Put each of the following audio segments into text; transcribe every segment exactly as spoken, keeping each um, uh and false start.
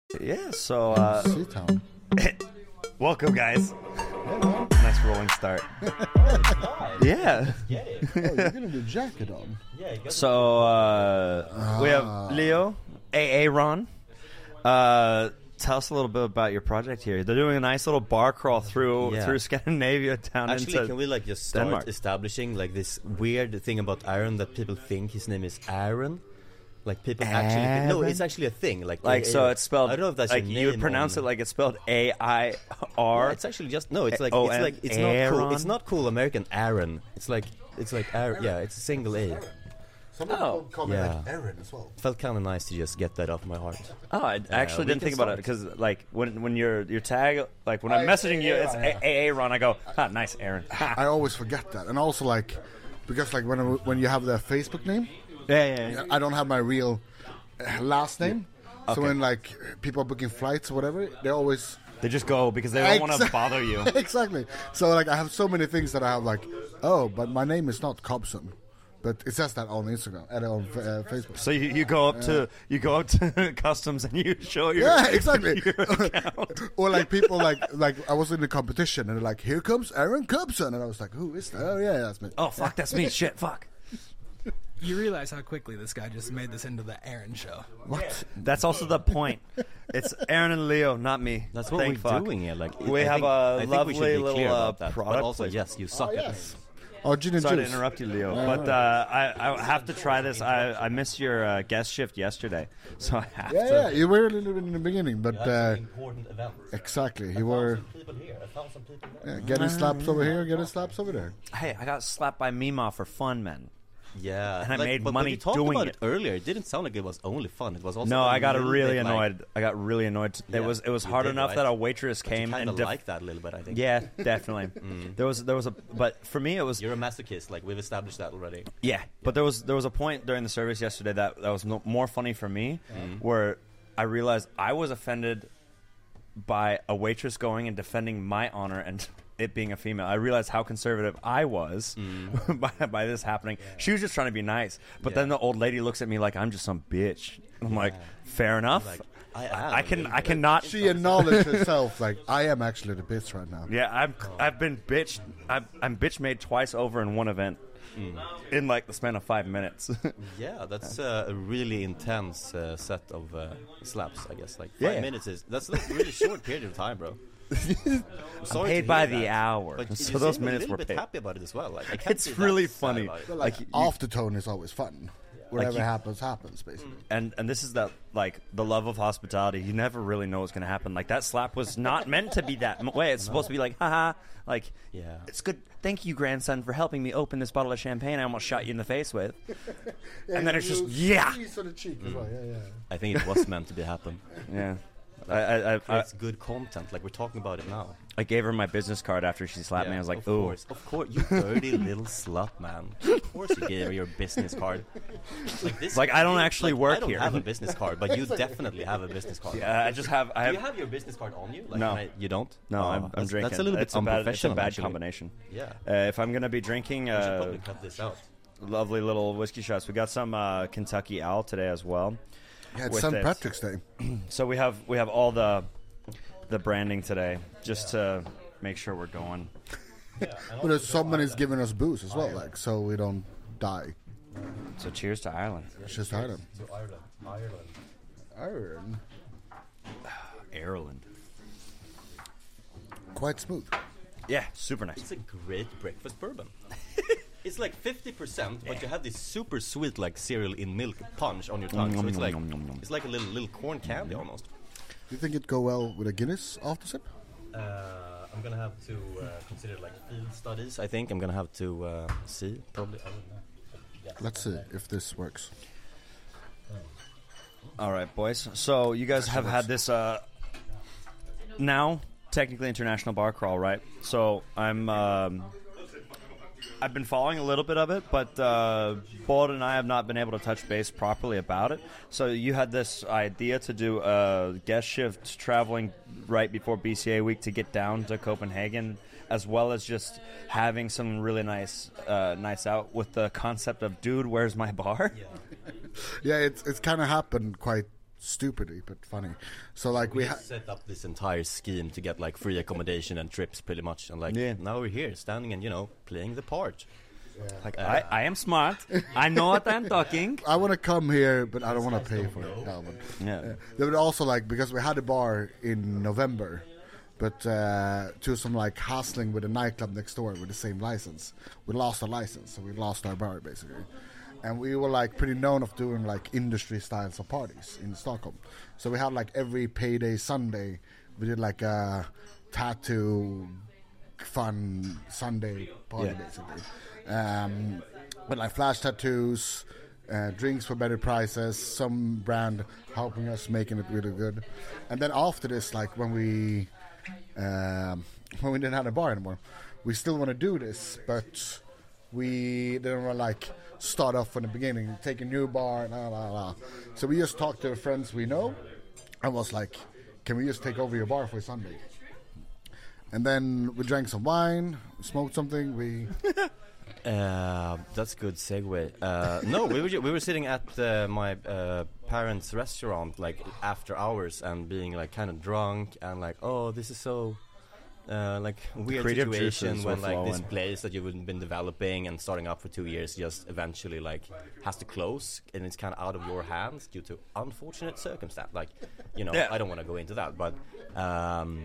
Yeah, so uh Seatown. welcome guys. Yeah, Nice rolling start. Yeah. Get it. oh, you're gonna do jacket on. Yeah, you got So uh we have Leo, A A Ron. Uh tell us a little bit about your project here. They're doing a nice little bar crawl through Yeah. through Scandinavia down Actually, into can we like just start Denmark. establishing like this weird thing about Aaron that people think his name is Aaron? Like people actually think, no, Aaron? it's actually a thing. Like like A- so A- it's spelled I don't know if that's like your you would name pronounce on- it like it's spelled A I R. Yeah, it's actually just no. It's like Oh, it's and like it's not cool. Aaron? It's not cool American Aaron. It's like it's like Aaron. Yeah, it's a single A. Some Oh. people call me Yeah. like Aaron as well. Felt kind of nice to just get that off my heart. Oh, I actually we didn't can think about it start. because, like, when when your your tag, like when I'm Oh, messaging you, yeah, it's yeah. A A Ron. I go, ah, nice, Aaron. I always forget that, and also like because like when I- when you have the Facebook name, yeah, yeah, yeah. I don't have my real uh, last name. So Okay. when like people are booking flights or whatever, they always They just go because they don't want to Exa- bother you. exactly. So like I have so many things that I have like, oh, but my name is not Cobson, but it says that on Instagram and on uh, Facebook. So you, you go up to you go up to customs and you show your Yeah, exactly. your account. Or like people like like I was in a competition and they're like, here comes Aaron Cobson, and I was like, who is that? Oh yeah, that's me. Oh fuck, that's me. Shit, fuck. You realize how quickly this guy just made this into the Aaron show. What? That's also the point. It's Aaron and Leo, not me. That's what Thank we're fuck. doing here. Like We I have think, a I think we lovely should be little, clear uh, about that. product But also, placement. yes, you suck Oh, at yes. it. Oh, gin and Sorry juice. to interrupt you, Leo, but uh, I I have to try this. I I missed your uh, guest shift yesterday, so I have Yeah, to. yeah, you were a little bit in the beginning, but uh, important event. exactly, you were People here, a thousand people yeah, getting slaps over here, getting slaps over there. Hey, I got slapped by Mima for fun, man. Yeah, And I like, made but money when you talked doing about it. it earlier. It didn't sound like it was only fun. It was also No, a I got little really bit like- annoyed. I got really annoyed. It Yeah, was it was you hard did, enough right? that a waitress But you came kind and of def- like that a little bit, I think. yeah, definitely. There was there was a but for me it was You're a masochist. Like we've established that already. yeah. But there was there was a point during the service yesterday that that was no, more funny for me, where I realized I was offended by a waitress going and defending my honor and it being a female. I realized how conservative I was by, by this happening. She was just trying to be nice, but Yeah. then the old lady looks at me like I'm just some bitch. I'm like, fair enough. Like, I am I a can little I bit. cannot. She acknowledged herself, like, I am actually the bitch right now. Yeah, I'm I've been bitched. I've, I'm bitch made twice over in one event, in like the span of five minutes. Yeah, that's uh, a really intense uh, set of uh, slaps. I guess like five Yeah, yeah. minutes is that's a really short period of time, bro. I'm sorry paid to by hear the that. hour, But so you those seem minutes a little were bit paid. happy about it as well. Like I can't It's be that really sad funny. about it. But like, Like, you- aftertone is always fun. Whatever you- happens, happens, basically. and and this is that like the love of hospitality. You never really know what's going to happen. Like that slap was not meant to be that m- way. It's supposed to be like, haha, like Yeah. it's good. Thank you, grandson, for helping me open this bottle of champagne I almost shot you in the face with. And then it's just, yeah. On the cheek as well. Yeah, yeah. I think it was meant to be happen. Yeah, I I, I, I It's good content. Like we're talking about it now. I gave her my business card after she slapped me. I was like, of ooh. course, of course, you dirty little slut, man. Of course, you gave her your business card. Like this, Like, I don't actually like, work I don't here. have a business card, but you definitely have a business card. Yeah, I just have. I Do have. you have your business card on you? Like, No. can I- you don't. No, Oh, I'm, I'm that's, drinking. That's a little bit it's a bad, it's a unprofessional. bad actually. combination. Yeah. Uh, if I'm gonna be drinking We should uh, probably cut this out. lovely little whiskey shots, we got some uh, Kentucky Owl today as well. Yeah, it's With Saint it. Patrick's Day. So we have we have all the the branding today, just to make sure we're going. But uh, someone is giving us booze as well, like, so we don't die. So cheers to Ireland, It's just Ireland. To Ireland, Ireland. Ireland. Ireland. Quite smooth. Yeah, super nice. It's a great breakfast bourbon. It's like fifty percent, but you have this super sweet like cereal in milk punch on your tongue. So it's like it's like a little little corn candy almost. Do you think it'd go well with a Guinness after sip? Uh, I'm gonna have to uh, consider like field studies. I think I'm gonna have to uh, see probably. I don't know. Let's see if this works. All right, boys. So you guys have had this uh, now technically international bar crawl, right? So I'm um, I've been following a little bit of it, but uh, Bold and I have not been able to touch base properly about it. So you had this idea to do a guest shift traveling right before B C A week to get down to Copenhagen, as well as just having some really nice uh, nights out with the concept of, dude, where's my bar? Yeah, it's it's kind of happened quite stupidly but funny. So like we, We ha- set up this entire scheme to get like free accommodation and trips, pretty much, and like Yeah. now we're here, standing and you know playing the part. Like I, I am smart. I know what I'm talking. I want to come here, but I don't want to pay for it. No, but, Yeah. uh, they would also like, because we had a bar in November, but uh, to some like hassling with a nightclub next door with the same license, we lost our license, so we lost our bar basically. And we were like pretty known of doing like industry styles of parties in Stockholm. So we had like every payday Sunday, we did like a tattoo fun Sunday party Yeah. basically. Um, with like flash tattoos, uh, drinks for better prices, some brand helping us making it really good. And then after this, like when we um, when we didn't have a bar anymore, we still want to do this, but we didn't want to like start off from the beginning, take a new bar, la la la. So we just talked to the friends we know, and was like, "Can we just take over your bar for Sunday?" And then we drank some wine, smoked something. We Uh, that's good segue. Uh, no, we were ju- we were sitting at uh, my uh, parents' restaurant like after hours and being like kind of drunk and like, oh, this is so uh, like weird Creative situation juices when were like this flowing. place that you've been developing and starting up for two years just eventually like has to close and it's kind of out of your hands due to unfortunate circumstance. Like, you know, Yeah. I don't want to go into that, but. Um,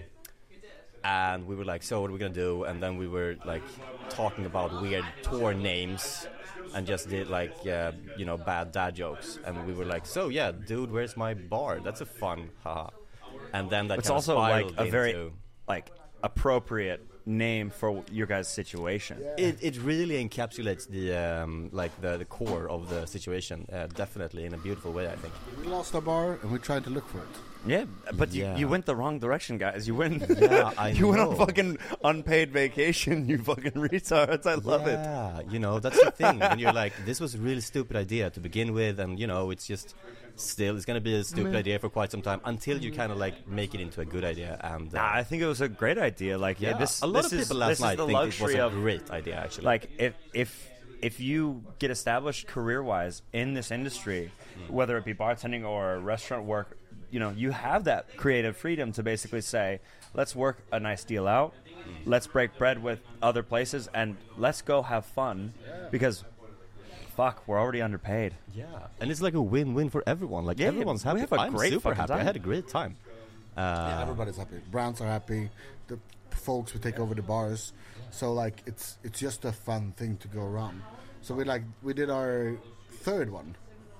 And we were like, so what are we gonna do? And then we were like talking about weird tour names, and just did like uh, you know bad dad jokes. And we were like, so yeah, dude, where's my bar? That's a fun, haha. And then that It's kinda also like spiraled a very into- like appropriate name for your guys' situation. It it really encapsulates the um, like the, the core of the situation, uh, definitely in a beautiful way, I think. we lost our bar and we tried to look for it. Yeah, but you, Yeah. you went the wrong direction, guys. You went, Yeah, I you went on know. fucking unpaid vacation. You fucking retards. I love it. Yeah, you know, that's the thing. And you're like, this was a really stupid idea to begin with, and you know, it's just still, it's gonna be a stupid idea for quite some time until you kind of like make it into a good idea. And uh, Nah, I think it was a great idea. Like, yeah, yeah, this. a lot this of is, people last this night is the think it was luxury a of great idea, actually. like if if if you get established career-wise in this industry, Mm. whether it be bartending or restaurant work, you know, you have that creative freedom to basically say, let's work a nice deal out, Mm. let's break bread with other places, and let's go have fun, because fuck, we're already underpaid. yeah, and it's like a win-win for everyone. Like Yeah, everyone's we happy. have a I'm great super fucking happy. I time. had a great time. Uh, Yeah, everybody's happy. Browns are happy. The folks who take over the bars. So like it's it's just a fun thing to go around. So we like we did our third one.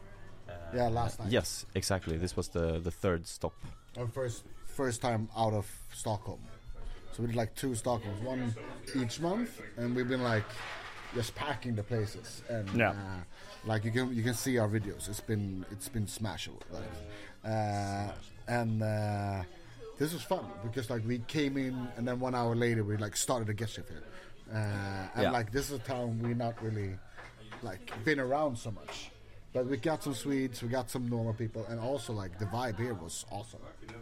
Yeah, last night. Yes, exactly. This was the the third stop. Our first first time out of Stockholm. So we did like two Stockholms, one each month, and we've been like just packing the places. And Yeah. uh, like you can you can see our videos. It's been it's been smashable. Like, uh, and uh, this was fun because like we came in and then one hour later we like started a guest shift here. Uh, and Yeah. like this is a town we not really like been around so much. But we got some Swedes, we got some normal people, and also like the vibe here was awesome.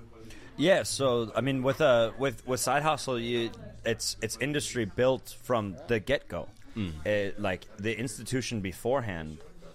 Yeah, so I mean, with uh, with with Side Hustle, you, it's it's industry built from the get go. Like the institution beforehand.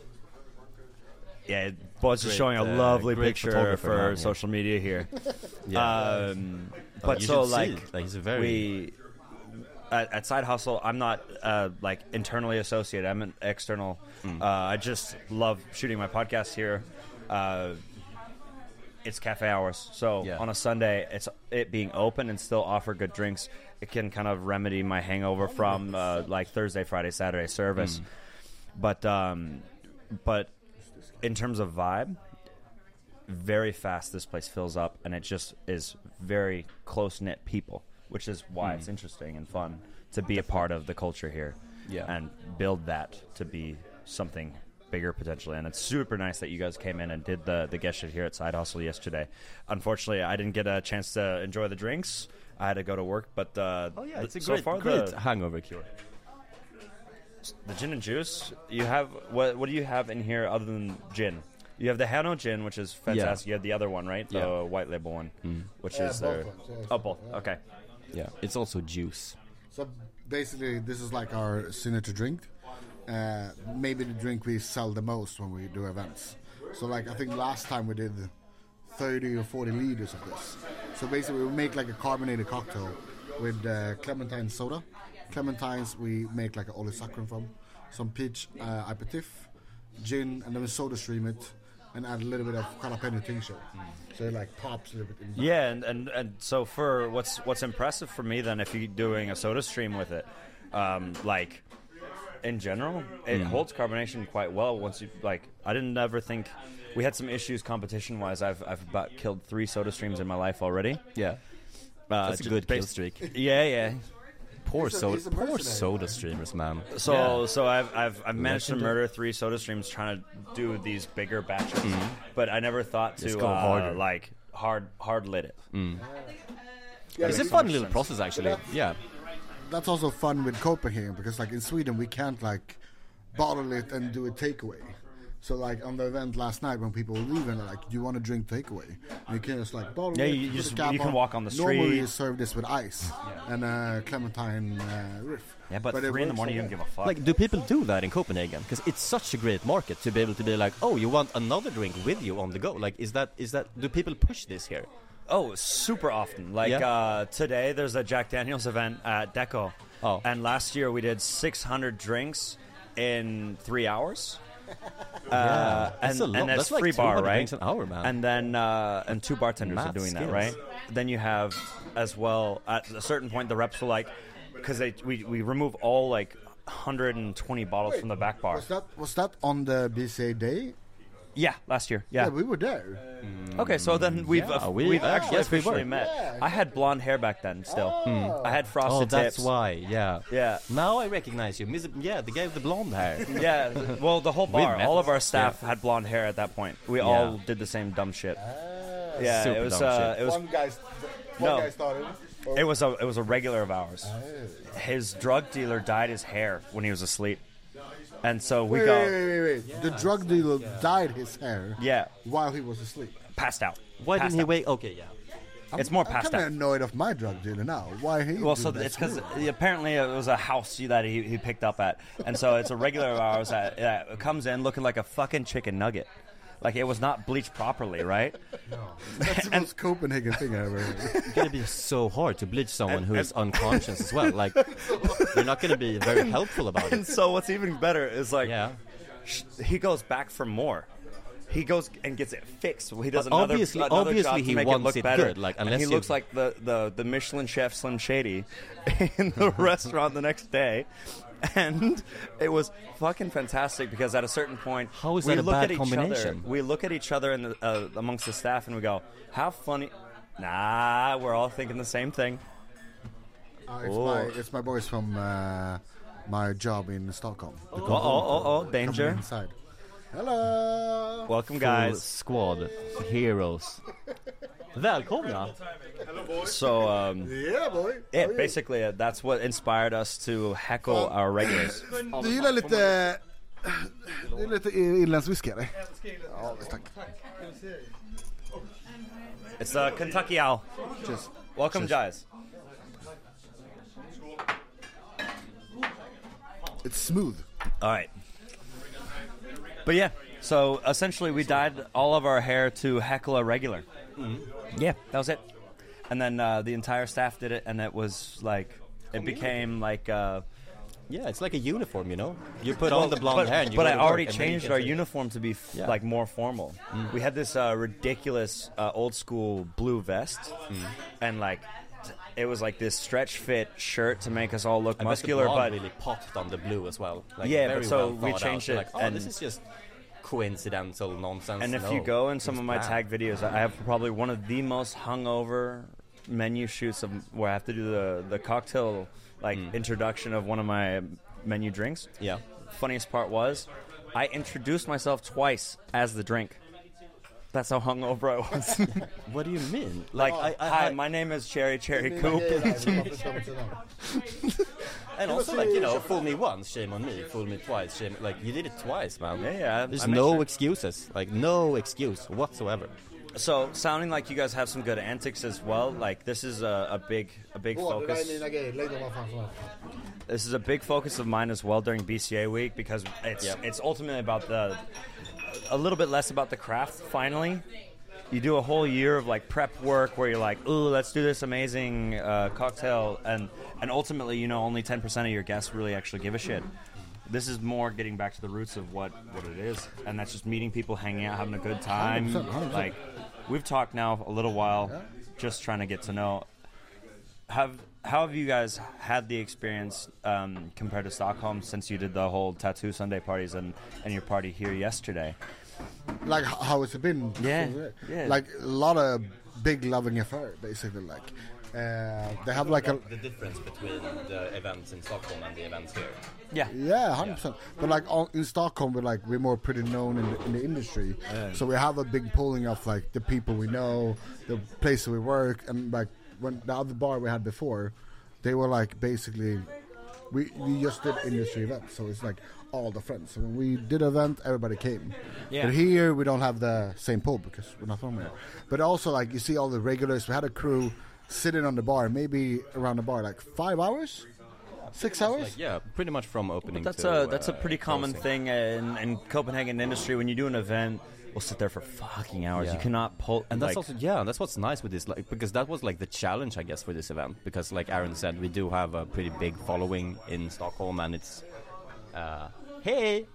Yeah, Buzz is Great, showing a uh, lovely great picture photographer for man, yeah. social media here. Yeah. Um, Oh, but you so should see like, it. Like, he's a very- we at, at Side Hustle, I'm not uh, like internally associated. I'm an external. Hmm. Uh, I just love shooting my podcast here. Uh, it's cafe hours, so Yeah. on a Sunday, it's it being open and still offer good drinks. It can kind of remedy my hangover from uh, like Thursday, Friday, Saturday service. But um, but in terms of vibe, very fast this place fills up, and it just is very close knit people, which is why it's interesting and fun to be a part of the culture here. Yeah. And build that to be something bigger potentially. And it's super nice that you guys came in and did the the guest shit here at Side Hustle yesterday. Unfortunately, I didn't get a chance to enjoy the drinks. I had to go to work, but uh, Oh yeah, it's a so great, far great the, hangover cure. the gin and juice. You have what? What do you have in here other than gin? You have the Hano gin, which is fantastic. You have the other one, right? The Yeah. white label one, which Yeah, is both their. ones, yeah, Oh, both. yeah. Okay. Yeah, it's also juice. So basically, this is like our signature drink. Uh, maybe the drink we sell the most when we do events. So like I think last time we did thirty or forty liters of this. So basically, we make like a carbonated cocktail with uh, clementine soda. Clementines we make like an olesaccharin from, some peach uh, aperitif, gin, and then we soda stream it and add a little bit of jalapeno tincture. Mm. So it like pops a little bit. In yeah, and, and and so for what's what's impressive for me then, if you're doing a soda stream with it, um, like in general, it mm. holds carbonation quite well. Once you like, I didn't ever think we had some issues competition wise. I've I've about killed three soda streams in my life already. Yeah, uh, that's a good kill streak. Yeah, yeah. Poor He's a- soda, he's a poor mercenary. soda streamers, man. So Yeah. so I've I've I've managed to Legendary. murder three soda streams trying to do these bigger batches, but I never thought to Just go uh, harder. like hard hard lit it. Yeah, It's a because fun little process, actually. That's- Yeah. That's also fun with Copenhagen because like in Sweden we can't like bottle it and do a takeaway. So like on the event last night when people were leaving, they're like, "Do you want to drink takeaway?" And you can just like bottle Yeah, it. you- you put just- the cap you can walk on the Normally street. you serve this with ice and uh, clementine uh, riff. Yeah, but, it three in the works morning so you don't well. give a fuck. Like, do people do that in Copenhagen? Because it's such a great market to be able to be like, oh, you want another drink with you on the go? Like, is that is that do people push this here? Oh, super often. Like Yeah? uh, today, there's a Jack Daniels event at Deco. Oh. And last year we did six hundred drinks in three hours. Uh, Yeah, and, that's a lot. and that's, That's like free two bar, hundred right? drinks an hour, man. And then uh, and two bartenders are Mad doing that, skills. right? Then you have as well at a certain point the reps were like, because they we, we remove all like one hundred twenty bottles from the back bar. Was that was that on the B C A day? Yeah, last year. Yeah. Yeah, we were there. Okay, so then we've Yeah, uh, we- we've yeah, actually yes, we officially were. met. Yeah. I had blonde hair back then. Still, I had Oh, frosted that's tips. why. Yeah. Yeah. Now I recognize you, Mister Yeah, the guy with the blonde hair. Yeah, th- well, the whole bar, met. all of our staff had blonde hair at that point. We Yeah. all did the same dumb shit. Yeah, Super it was. dumb Uh, shit. it was. One guy, one No. guy started. Or- It was a. It was a regular of ours. His drug dealer dyed his hair when he was asleep, and so we Wait, go wait, wait, wait, wait. The drug dealer dyed his hair Yeah. while he was asleep. passed out. Why Passed didn't he out. wake? Okay, yeah. It's more I'm passed kind of out. annoyed of my drug dealer now. Why he? Well, do so that it's because too? apparently it was a house that he, he picked up at, and so it's a regular of ours that, that comes in looking like a fucking chicken nugget, like it was not bleached properly, right? That's the most Copenhagen thing I ever heard. It's gonna be so hard to bleach someone who is unconscious as well. Like, you're not gonna be very helpful about And it. so what's even better is like Yeah. sh- he goes back for more. He goes and gets it fixed. He does But another, obviously- another obviously job to he make wants it look it better. good, like, And unless he you- looks like the, the, the Michelin chef Slim Shady in the restaurant the next day. And it was fucking fantastic because at a certain point, How is we that a look bad at each combination? Other, we look at each other in the, uh, amongst the staff and we go, "How funny!" Nah, we're all thinking the same thing. Uh, it's, Oh. my, it's my boys from uh, my job in Stockholm. The Oh, oh, oh, oh, danger! Coming inside. Hello. Welcome, Full guys. squad, heroes. Välkomna! So, um, Yeah, boy. yeah, How are you? basically, uh, that's what inspired us to heckle our regulars. Du gillar lite... Du gillar lite irländsk whisky, eller? Ja, tack. It's uh, Kentucky Owl. Cheers. Welcome, guys. It's smooth. All right. But yeah, so essentially we dyed all of our hair to heckle a regular. Yeah, that was it. And then uh, the entire staff did it, and it was like, it became like... Uh, Yeah, it's like a uniform, you know. You put on the blonde but, hair, and you but go I to work, already and then you changed get our to- uniform to be f- Yeah. like more formal. We had this uh, ridiculous uh, old school blue vest, and like t- it was like this stretch fit shirt to make us all look I bet the muscular. blonde But really popped on the blue as well. Like, Yeah, very but so well we thought changed out. it, Like, oh, and- this is just coincidental nonsense. and if No, you go in some it's of my planned. tag videos, I have probably one of the most hungover menu shoots of where I have to do the the cocktail like introduction of one of my menu drinks. Yeah. Funniest part was, I introduced myself twice as the drink. That's how hungover I was. What do you mean? like, I, I, hi, I, my name is Cherry Cherry Coop. and also, like, you know, fool me once, shame on me. Fool me twice, shame. Like, you did it twice, man. Yeah, yeah. There's I made no sure. excuses. Like, no excuse whatsoever. So, sounding like you guys have some good antics as well. Like, this is a, a big, a big focus. This is a big focus of mine as well during B C A week because it's Yeah. it's ultimately about the a little bit less about the craft finally, you do a whole year of like prep work where you're like, ooh, let's do this amazing uh, cocktail, and and ultimately, you know, only ten percent of your guests really actually give a shit. This is more getting back to the roots of what, what it is, and that's just meeting people, hanging out, having a good time. one hundred percent, one hundred percent. Like, we've talked now a little while, yeah. just trying to get to know. Have how have you guys had the experience um, compared to Stockholm since you did the whole tattoo Sunday parties and, and your party here yesterday? Like h- how it's been? Yeah, yeah. Like a lot of big loving affair, basically. Like uh, they have like a the difference between the events in Stockholm and the events here. Yeah, yeah, one hundred percent. But like on, in Stockholm, we're like we're more pretty known in the, in the industry, yeah. So we have a big pooling of like the people we know, the places we work, and like when the other bar we had before, they were like basically we we just did industry events, so it's like all the friends. So when we did an event, everybody came. Yeah. But here we don't have the same pool because we're not from here. But also like you see all the regulars. We had a crew sitting on the bar, maybe around the bar like five hours. Six hours? Like, yeah, pretty much from opening. But that's to, a that's uh, a pretty common closing. thing in, in Copenhagen industry. When you do an event, we'll sit there for fucking hours. Yeah. You cannot pull. And that's like, also yeah, that's what's nice with this, like because that was like the challenge, I guess, for this event. Because like Aaron said, we do have a pretty big following in Stockholm, and it's uh, hey,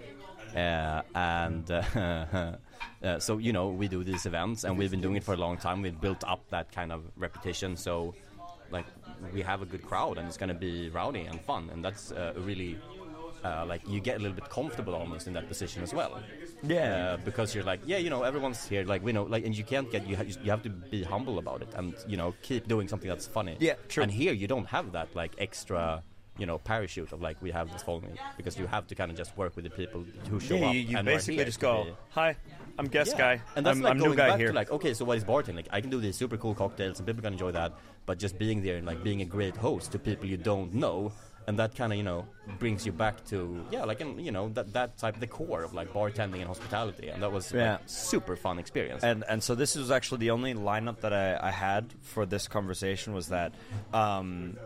uh, and uh, uh, so you know we do these events, and we've been doing it for a long time. We've built up that kind of reputation, so. Like we have a good crowd and it's going to be rowdy and fun, and that's uh, really uh, like you get a little bit comfortable almost in that position as well. Yeah, uh, because you're like, yeah, you know, everyone's here, like we know, like, and you can't get you, ha- you have to be humble about it, and you know, keep doing something that's funny. Yeah, true. And here you don't have that like extra, you know, parachute of like we have this following, because you have to kind of just work with the people who show yeah, up. You, you and basically are here just to go, be, hi, I'm guest yeah. guy. And that's I'm, like I'm going new guy back here. to like, okay, so what is bartending? Like, I can do these super cool cocktails and people can enjoy that, but just being there and like being a great host to people you don't know, and that kind of, you know, brings you back to, yeah, like, in, you know, that that type, the core of like bartending and hospitality, and that was yeah. like, super fun experience. And and so this was actually the only lineup that I, I had for this conversation was that, um,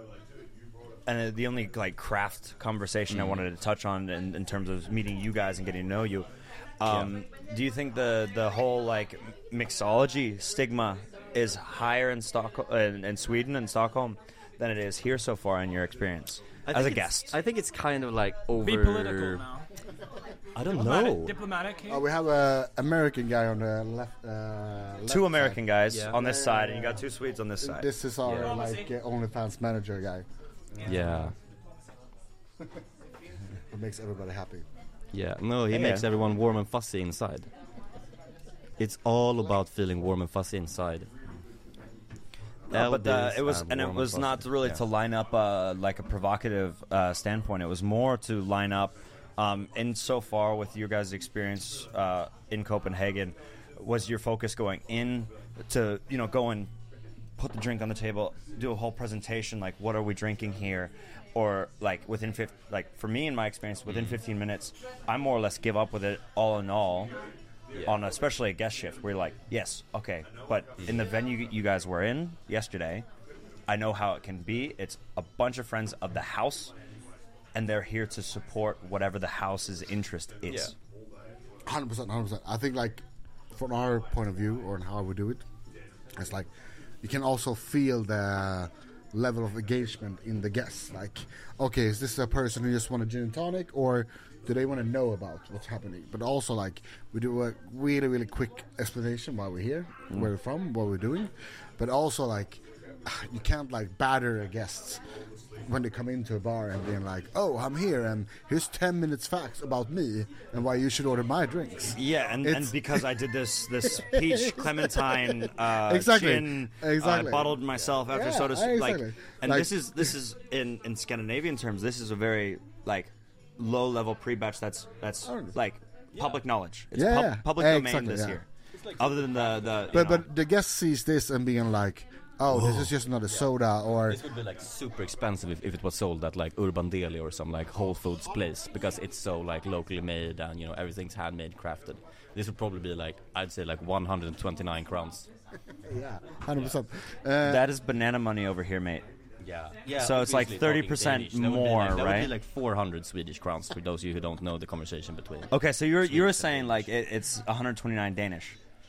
and the only like craft conversation mm. I wanted to touch on in, in terms of meeting you guys and getting to know you. Um, yeah. Do you think the the whole like mixology stigma is higher in Stockholm, in, in Sweden and Stockholm, than it is here so far in your experience as a guest? I think it's kind of like over. Be political now. I don't diplomatic, know. Diplomatic. Here? Oh, we have a American guy on the left. Uh, left two American side. guys yeah. on this yeah, side, yeah, and you got two Swedes on this side. This is our yeah. like uh, OnlyFans manager guy. Yeah. It makes everybody happy. Yeah. No, he yeah. makes everyone warm and fuzzy inside. It's all about feeling warm and fuzzy inside. No, but uh, it was, and it warm was and not fuzzy. really yeah. to line up uh, like a provocative uh, standpoint. It was more to line up, um, in so far with your guys' experience uh, in Copenhagen, was your focus going in to, you know, go and put the drink on the table, do a whole presentation, like what are we drinking here, or like within fif- like for me in my experience within fifteen minutes, I more or less give up with it all in all. Yeah. On especially a guest shift, where you're like, yes, okay, but in the venue you guys were in yesterday, I know how it can be. It's a bunch of friends of the house, and they're here to support whatever the house's interest is. Yeah. one hundred percent, one hundred percent. I think, like, from our point of view, or how we do it, it's like, you can also feel the level of engagement in the guests. Like, okay, is this a person who just want a gin and tonic, or do they want to know about what's happening? But also, like, we do a really, really quick explanation why we're here, mm. where we're from, what we're doing. But also, like, you can't, like, batter guests when they come into a bar and being like, oh, I'm here, and here's ten minutes facts about me and why you should order my drinks. Yeah, and, and because I did this this peach clementine uh, exactly. gin, exactly. uh, bottled myself after yeah, soda, exactly. like, and like, this is this is in, in Scandinavian terms, this is a very like low level pre batch that's that's like yeah. public knowledge. It's yeah, pub- yeah. public yeah, domain exactly, this yeah. year. Like, other than the the but know. but the guest sees this and being like, oh, this is just not a yeah. soda, or this would be like super expensive if, if it was sold at like Urban Deli or some like Whole Foods place, because it's so like locally made and, you know, everything's handmade, crafted. This would probably be like, I'd say like one hundred twenty-nine crowns. Yeah, one hundred percent. Uh, that is banana money over here, mate. Yeah, yeah. So it's like thirty percent more, like, that right? That would be like four hundred Swedish crowns for those of you who don't know the conversation between. Okay, so you're you're saying like it, it's one hundred twenty-nine Danish.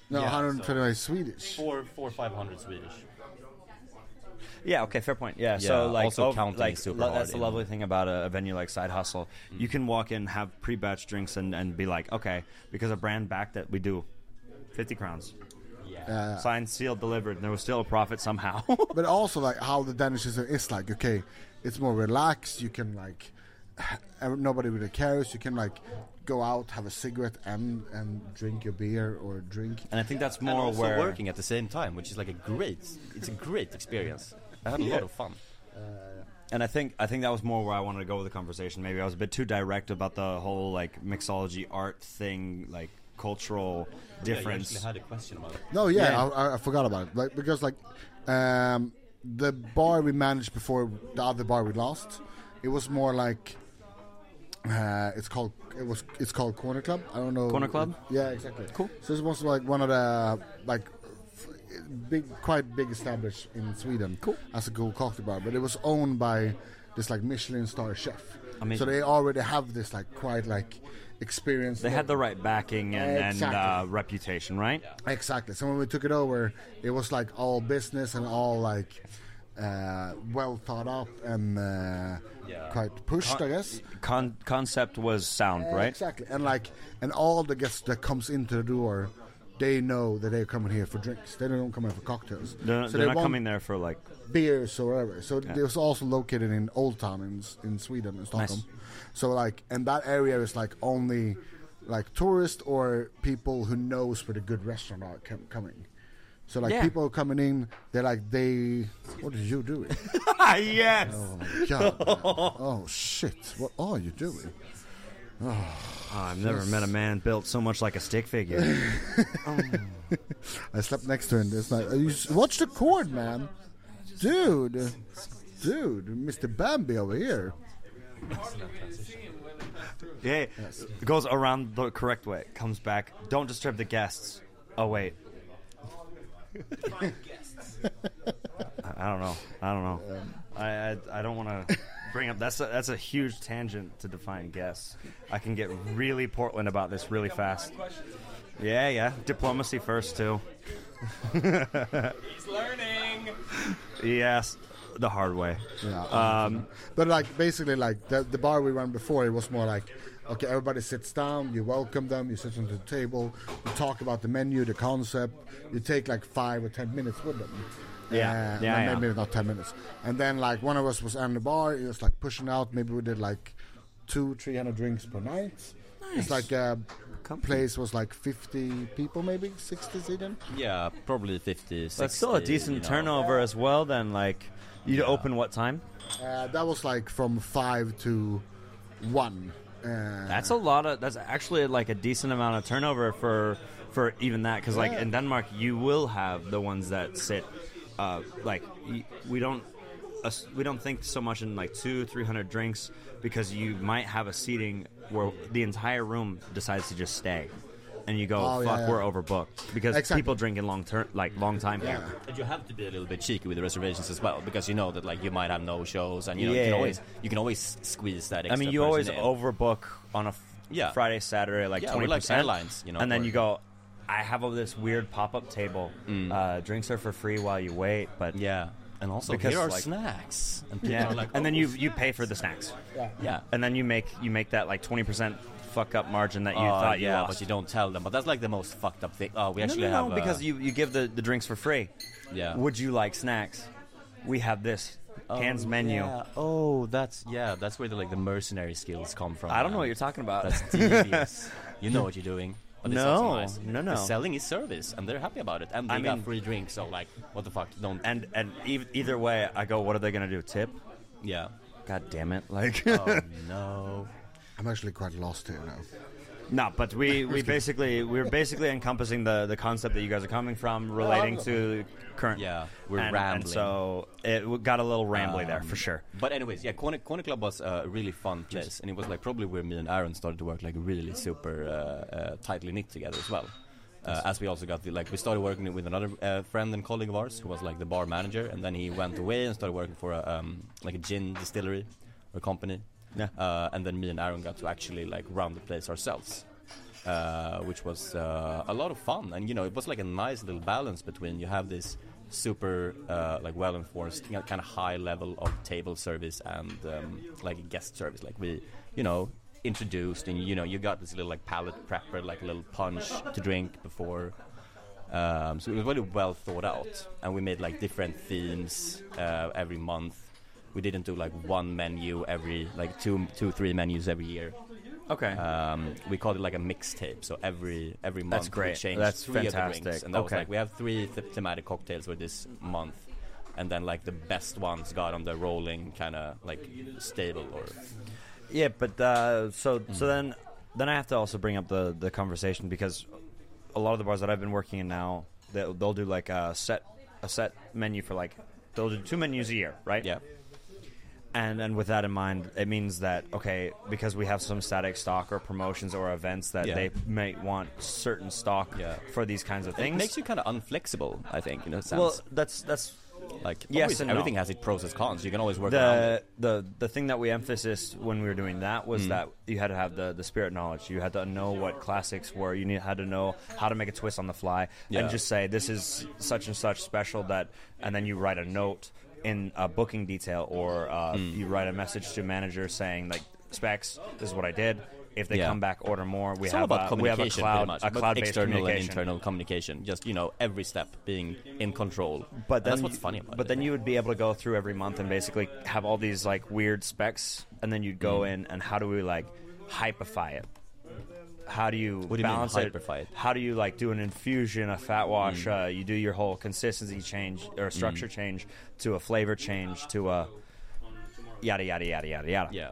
No, Yeah, one hundred twenty-five Swedish. Four, four, five hundred Swedish. Yeah. Okay. Fair point. Yeah. Yeah, so like, also oh, counting like is super lo- hard, that's the you know. lovely thing about a, a venue like Side Hustle. Mm. You can walk in, have pre-batch drinks, and, and be like, okay, because a brand backed that we do, fifty crowns, Uh, signed, sealed, delivered. And there was still a profit somehow. but also like how the Danish system is like. Okay, it's more relaxed. You can like ev- nobody really cares. You can like go out, have a cigarette, and and drink your beer or drink. And I think that's And more also where working at the same time, which is like a great, it's a great experience. I had a lot of fun. And I think I think that was more where I wanted to go with the conversation. Maybe I was a bit too direct about the whole like mixology art thing, like cultural difference. Yeah, you actually had a question about it. No, yeah, Yeah. I, I forgot about it. Like because like um, the bar we managed before the other bar we lost, it was more like uh, it's called it was it's called Corner Club. I don't know. Corner Club? Yeah, exactly. Cool. So this was like one of the like f- big, quite big established in Sweden. Cool. As a cool cocktail bar, but it was owned by this like Michelin star chef. Amazing. So they already have this like quite like experience. They had the right backing and, and Exactly. uh, reputation, right? Exactly. So when we took it over, it was like all business and all like uh, well thought up and uh, Yeah. quite pushed, I guess. Con- concept was sound, Uh, right? Exactly. And like, and all the guests that comes into the door, they know that they're coming here for drinks. They don't come here for cocktails. They're, so they're they not want coming there for like. beers or whatever. So it was also located in Old Town in in Sweden, in Stockholm. So like, and that area is like only like tourists or people who knows where the good restaurant are com- coming. So like Yeah. people coming in, they're like they. What are you doing? Yes. Oh my god! man. Oh shit! What are you doing? Oh, I've never met a man built so much like a stick figure. I slept next to him this night. You s- watch the cord, man, dude, dude, Mister Bambi over here. Yeah, it goes around the correct way. Comes back. Don't disturb the guests. Oh wait. I, I don't know. I don't know. I I, I don't want to bring up. That's a, that's a huge tangent to define guests. I can get really Portland about this really fast. Yeah, yeah. Diplomacy first too. He's learning. Yes, the hard way. Yeah. Um, But like basically like the the bar we ran before, it was more like okay, everybody sits down, you welcome them, you sit them to the table, you talk about the menu, the concept, you take like five or ten minutes with them. Yeah. Uh, Yeah, maybe, yeah. maybe not ten minutes. And then like one of us was on the bar, it was like pushing out, maybe we did like two, three hundred drinks per night. It's like a place was like fifty people, maybe sixty seating. Yeah, probably fifty, sixty. That's still a decent you know. turnover as well. Then like, you Yeah. open what time? Uh, that was like from five to one. Uh, That's a lot of. That's actually like a decent amount of turnover for for even that. Because like Yeah. in Denmark, you will have the ones that sit. Uh, like y- we don't us we don't think so much in like two, three hundred drinks because you might have a seating where the entire room decides to just stay, and you go, Oh, "Fuck, yeah, yeah. we're overbooked," because Exactly. people drink in long term, like long time Yeah. here. But you have to be a little bit cheeky with the reservations as well, because you know that like you might have no shows, and you know you Yeah. can always you can always squeeze that. I Extra mean, you person always in. overbook on a f- Yeah. Friday, Saturday, like Yeah, twenty we're like percent, airlines, you know, and then or- you go. I have all this weird pop-up table. Uh, drinks are for free while you wait, but Yeah, and also Because, here are like- snacks, and people yeah, are like, and then "Oh, you you pay for the snacks, yeah. and then you make you make that like twenty percent fuck up margin that you Uh, thought you yeah, lost. but you don't tell them. But that's like the most fucked up thing. Oh, we no, actually no, no, have uh, because you you give the, the drinks for free. Yeah. Would you like snacks? We have this Hans menu. Yeah. Oh, that's yeah. That's where the like the mercenary skills come from. I don't man. know what you're talking about. That's devious. You know what you're doing. But it's No, also nice. no, no. The selling is service, and they're happy about it, and they I got mean- free drinks. So like, what the fuck? Don't. and and e- either way, I go. What are they gonna do? Tip? Yeah. God damn it! Like. Oh no. I'm actually quite lost here now. No, but we, we basically we're basically encompassing the, the concept that you guys are coming from, relating to current. Yeah, we're and, rambling. and so it w- got a little rambly there Um, for sure. But anyways, yeah, Corner, Corner Club was a really fun place, and it was like probably where me and Aaron started to work like really super uh, uh, tightly knit together as well. Uh, as we also got the like we started working with another uh, friend and colleague of ours who was like the bar manager, and then he went away and started working for a um, like a gin distillery or company. Yeah. Uh, and then me and Aaron got to actually like run the place ourselves. uh, which was uh, a lot of fun. And you know, it was like a nice little balance between you have this super uh, like well enforced you know, kind of high level of table service and um, like a guest service. Like we, you know, introduced and you know you got this little like palate prepper, like a little punch to drink before. Um, so it was really well thought out, and we made like different themes uh, every month. We didn't do like one menu every like two, two, three menus every year. Okay. Um, we called it like a mixtape. So every every month That's great. we changed That's three of the fantastic. drinks, and that Okay. was like we have three th- thematic cocktails for this month, and then like the best ones got on the rolling kind of like stable or. Yeah, but uh, so so then then I have to also bring up the the conversation because a lot of the bars that I've been working in now, they'll, they'll do like a set a set menu for like they'll do two menus a year, right? Yeah. And and with that in mind, it means that okay, because we have some static stock or promotions or events that Yeah. they may want certain stock Yeah. for these kinds of It things. makes you kind of unflexible, I think, in a sense. well, that's that's like yes always, and no. everything has its pros and cons. You can always work around the it. the the thing that we emphasized when we were doing that was Mm. that you had to have the the spirit knowledge. You had to know what classics were. You need, had to know how to make a twist on the fly Yeah. and just say this is such and such special that, and then you write a note in a booking detail or uh, Mm. you write a message to a manager saying like specs. This is what I did. If they Yeah. come back, order more. We It's all have about a, we have a communication, cloud, pretty much. a Both cloud-based external and communication. internal communication. Just you know, every step being in control. But And then that's what's you- funny about But it. then you would be able to go through every month and basically have all these like weird specs, and then you'd go Mm. in and how do we like hypify it? How do you What do you mean, balance hypify it? How do you like do an infusion, a fat wash? Mm. Uh, you do your whole consistency change or structure change to a flavor change to a yada yada yada yada yada. Yeah.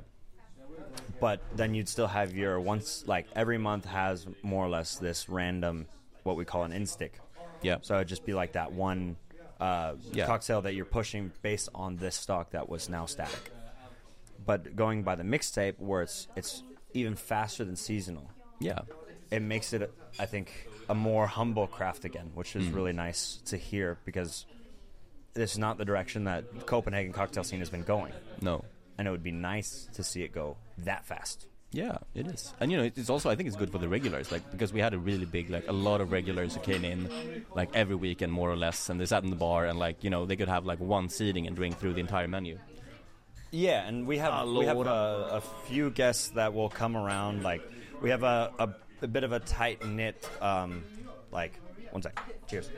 But then you'd still have your once like every month has more or less this random what we call an in-stick. Yeah. So it'd just be like that one uh, Yeah. cocktail that you're pushing based on this stock that was now static. But going by the mixtape, where it's it's even faster than seasonal, Yeah. it makes it, I think, a more humble craft again, which is Mm. really nice to hear because this is not the direction that Copenhagen cocktail scene has been going. No. And it would be nice to see it go that fast. Yeah, it is. And you know, it's also I think it's good for the regulars, like because we had a really big, like a lot of regulars who came in, like every weekend more or less, and they sat in the bar and like you know they could have like one seating and drink through the entire menu. Yeah, and we have Ah, we have Lord. a, a few guests that will come around. Like we have a, a, a bit of a tight knit. Um, like one sec. Cheers.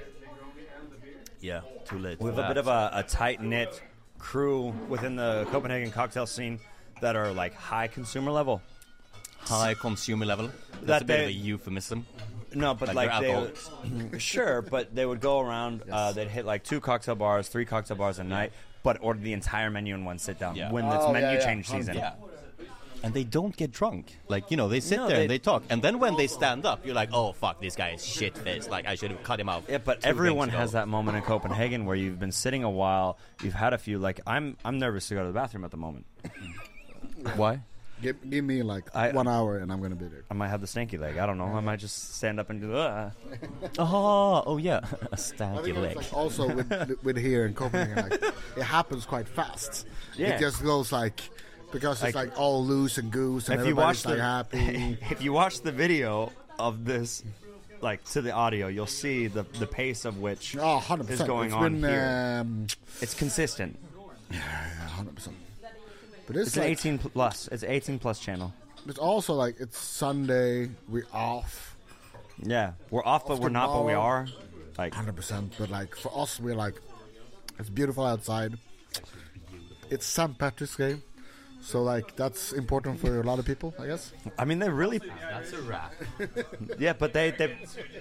Yeah, too late. We have a bit of a, a tight knit crew within the Copenhagen cocktail scene that are like high consumer level. high consumer level. That's That a bit they- of a euphemism. No, but Like like, they're they would, sure, but they would go around. Uh, they'd hit like two cocktail bars, three cocktail bars a night, but order the entire menu in one sit down Yeah. when it's Oh, menu yeah, yeah. change season. Yeah. And they don't get drunk. Like, you know, they sit No, there they- and they talk. And then when they stand up, you're like, oh, fuck, this guy is shit-faced. Like, I should have cut him out. Yeah, but two everyone drinks has ago. that moment in Copenhagen where you've been sitting a while, you've had a few. Like I'm, I'm nervous to go to the bathroom at the moment. Why? Give, give me like I- one hour and I'm gonna be there. I might have the stanky leg. I don't know. I might just stand up and do. Uh. Oh, oh yeah. A I stanky think leg. it's like also with with here in Copenhagen, like it happens quite fast. Yeah. It just goes like because it's Like- like all loose and goose and If you watch everybody's the, like happy. if you watch the video of this, like to the audio, you'll see the the pace of which Oh, one hundred is percent. going It's on been, here. Um, It's consistent. one hundred percent. But it's, It's an like, eighteen plus. It's eighteen plus channel. it's also like it's Sunday, we're off, Yeah, we're off, but Off we're not, but we tomorrow. are. Like one hundred percent. But like for us, we're like, it's beautiful outside. It's Saint Patrick's Day, so like that's important for a lot of people, I guess. I mean, they really. That's a wrap. Yeah, but they they.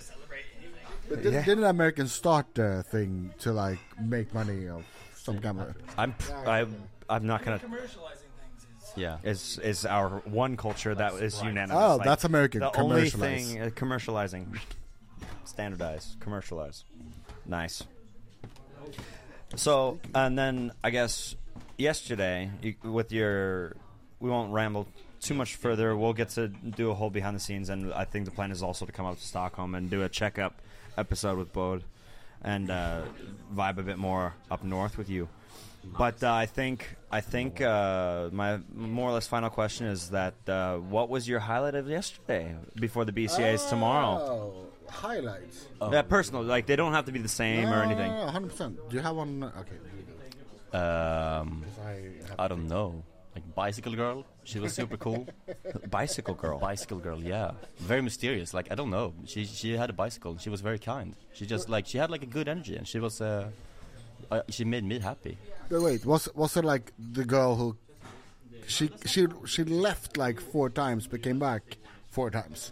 But did, Yeah. didn't Americans start the thing to like make money of some kind of? I'm I I'm not gonna. Commercializing things is Yeah. Is is our one culture that is unanimous. Oh, Like, that's American. The only Commercialize. thing uh, commercializing, standardize, commercialize, nice. So and then I guess yesterday you, with your, we won't ramble too much further. We'll get to do a whole behind the scenes, and I think the plan is also to come up to Stockholm and do a checkup episode with Bode. and uh, vibe a bit more up north with you. But uh, I think I think uh, my more or less final question is that uh, what was your highlight of yesterday before the B C As tomorrow? Oh, highlights. Oh. Yeah, personal. Like they don't have to be the same or anything. one hundred percent. Do you have one? Okay. Um, I have I don't know. Like Bicycle Girl, she was super cool. Bicycle girl. Bicycle Girl, yeah, very mysterious. Like I don't know. She she had a bicycle. And she was very kind. She just like she had like a good energy, and she was uh, uh she made me happy. But wait, was was it like the girl who she she she left like four times but came back four times?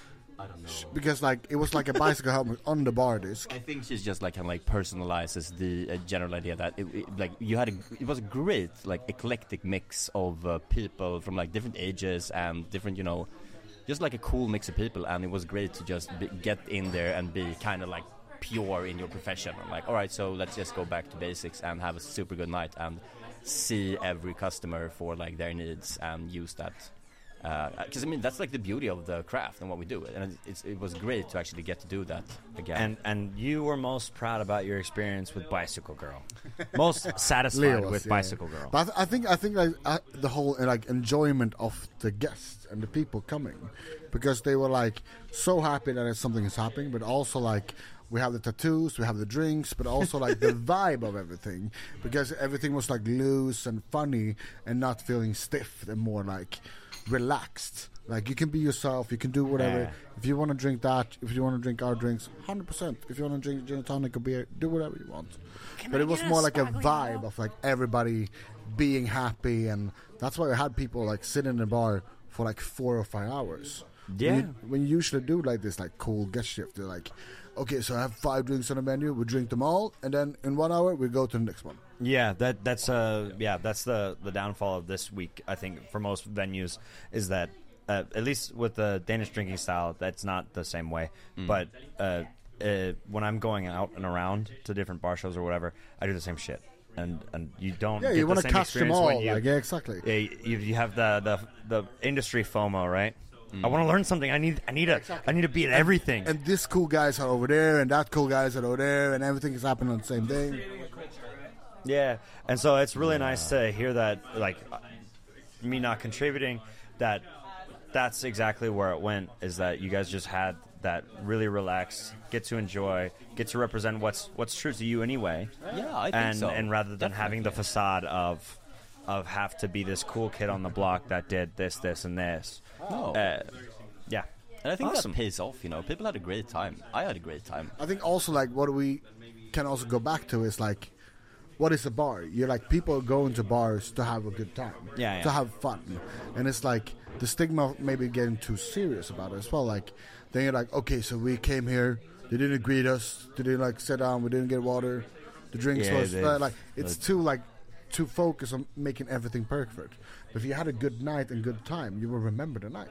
I don't know. Because like it was like a bicycle helmet on the bar disc. I think she's just like kind of like personalizes the uh, general idea that it, it, like you had a, it was a great like eclectic mix of uh, people from like different ages and different, you know, just like a cool mix of people, and it was great to just be, get in there and be kind of like pure in your profession. I'm like, all right, so let's just go back to basics and have a super good night and see every customer for like their needs and use that. Because uh, I mean that's like the beauty of the craft and what we do, and it's, it was great to actually get to do that again. And and you were most proud about your experience with Bicycle Girl. Most satisfied Leo was, with yeah. Bicycle Girl. But I, th- I think I think like uh, the whole uh, like enjoyment of the guests and the people coming, because they were like so happy that something is happening, but also like we have the tattoos, we have the drinks, but also like the vibe of everything, because everything was like loose and funny and not feeling stiff and more like relaxed. Like you can be yourself, you can do whatever. Yeah. If you want to drink that, if you want to drink our drinks, one hundred percent. If you want to drink gin and tonic or beer, do whatever you want. Can But I it was get a more like a sparkling vibe bottle? of like everybody being happy, and that's why I had people like sit in the bar for like four or five hours. Yeah. When you, when you usually do like this like cool guest shift, they're like, okay, so I have five drinks on the menu, we drink them all, and then in one hour we go to the next one. Yeah, that that's uh yeah that's the the downfall of this week. I think for most venues is that uh, at least with the Danish drinking style, that's not the same way. Mm. But uh, uh, when I'm going out and around to different bar shows or whatever, I do the same shit, and and you don't. Yeah, get you the want to same catch them experience all. when you, Like, yeah, exactly. yeah, you, you have the, the the industry FOMO, right? I want to learn something. I need I need a I need to be at everything. And this cool guys are over there, and that cool guys are over there, and everything is happening on the same day. Yeah, and so it's really nice to hear that, like, uh, me not contributing, that that's exactly where it went, is that you guys just had that really relaxed, get to enjoy, get to represent what's what's true to you anyway. Yeah, I think and, so. And rather than having the facade of of have to be this cool kid on the block that did this, this, and this. No. Uh, yeah. And I think Awesome. that pays off, you know. People had a great time. I had a great time. I think also like what we can also go back to is like, what is a bar? You're like, people go into bars to have a good time, Yeah, yeah. to have fun, and it's like the stigma of maybe getting too serious about it as well. Like then you're like, okay, so we came here, they didn't greet us, they didn't like sit down, we didn't get water, the drinks Yeah, was they- uh, like it's too like too focused on making everything perfect. But if you had a good night and good time, you will remember the night.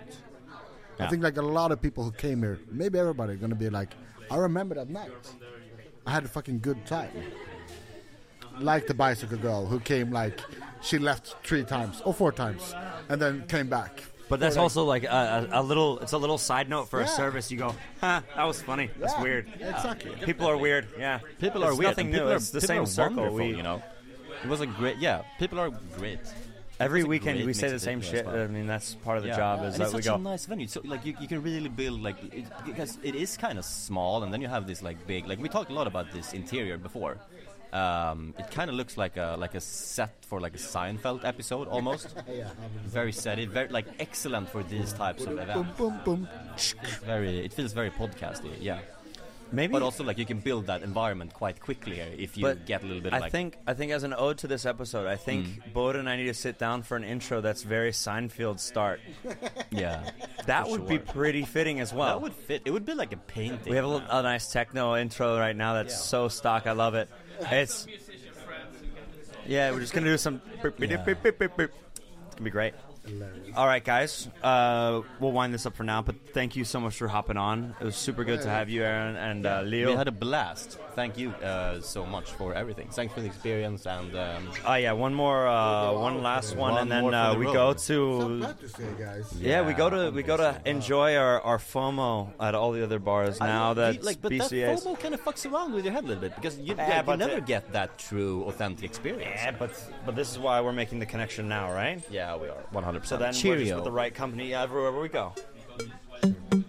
I Yeah. think like a lot of people who came here, maybe everybody, gonna be like, I remember that night. I had a fucking good time. Like the bicycle girl who came like, she left three times or four times and then came back. But that's Or, like, also like a, a, a little, it's a little side note for Yeah. a service. You go, huh, that was funny. That's Yeah, weird. exactly. People are weird, yeah. People It's are weird. nothing and new. people are- It's the people same are circle. wonderful, We, you know. It was a great, yeah. People are great. every It's a weekend great we say mix the of same people as shit. well. I mean, that's part of the Yeah. job Yeah, is and that it's we such go. a nice venue. So like you, you can really build like it, because it is kind of small, and then you have this like big. Like we talked a lot about this interior before. Um, it kind of looks like a like a set for like a Seinfeld episode almost. Very steady, very like excellent for these types of Boom, events. boom, boom. It's very, it feels very podcasty. Yeah. Maybe, But also, like, you can build that environment quite quickly here if you but get a little bit I of, like... think I think as an ode to this episode, I think Mm. Bode and I need to sit down for an intro that's very Seinfeld start. Yeah. That For would be sure. pretty fitting as well. That would fit. It would be like a painting. We have a, little, a nice techno intro right now that's Yeah. so stock. I love it. It's yeah, we're just gonna do some. It's gonna be great. Hilarious. All right, guys. Uh, we'll wind this up for now, but thank you so much for hopping on. It was super good to have you, Aaron and uh, Leo. We had a blast. Thank you uh, so much for everything. Thanks for the experience and. Um, Oh yeah, one more, uh, one last one, One and then more for uh, the we road. go So to. glad to see you guys. Yeah, we go to Yeah, we go to enjoy our, our FOMO at all the other bars now I- that like, but B C that As. FOMO kind of fucks around with your head a little bit because you, Yeah, like, you but never it- get that true, authentic experience. Yeah, but but this is why we're making the connection now, right? Yeah, we are one hundred So percent. then we're just Cheerio. with the right company everywhere we go.